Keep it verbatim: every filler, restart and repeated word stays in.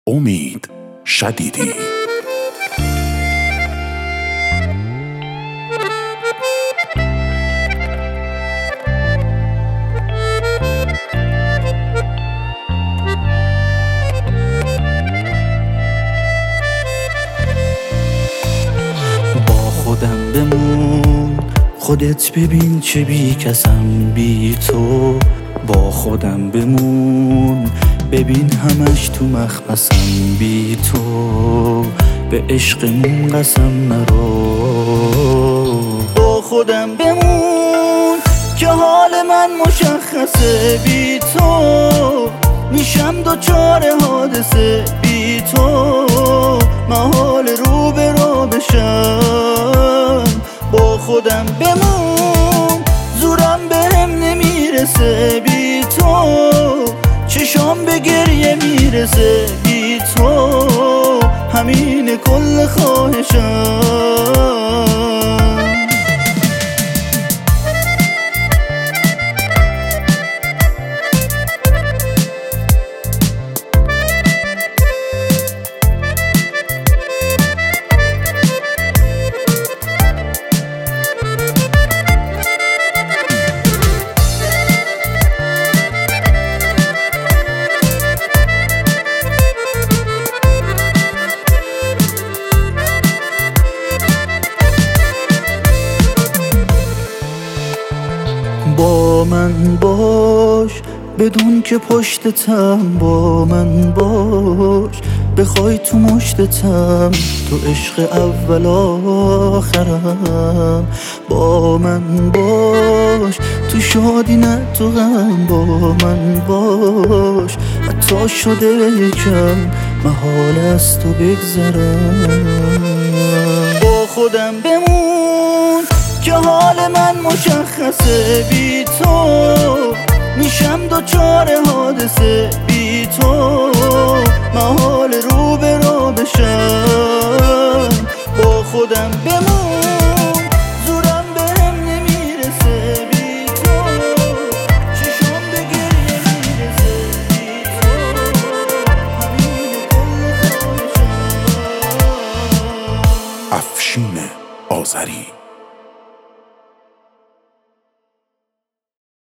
امید شدیدی. با خودم بمون، خودت ببین چه بی کسم بی تو. با خودم بمون، ببین همش تو مخمسم بی تو. به عشقمون قسم نرو. با خودم بمون که حال من مشخصه بی تو. میشم دوچار حادثه بی تو. محال رو به رو بشم. با خودم بمون، زورم بهم نمیرسه بی تو. چشام به گریه میرسه بی تو. همین کل خواهشم. با من باش بدون که پشتتم. با من باش بخوای تو مشتتم. تو عشق اول آخرم. با من باش تو شادی نه تو غم. با من باش حتی شده یکم محال از تو بگذرم. با خودم بمون که حال من مشخصه بی تو. میشم دوچار حادثه بی تو. محال رو به رو بشم. با خودم بمون، زورم بهم نمیرسه بی تو. چشام به گریه میرسه بی تو. همین کل خواهشم. افشین آذری.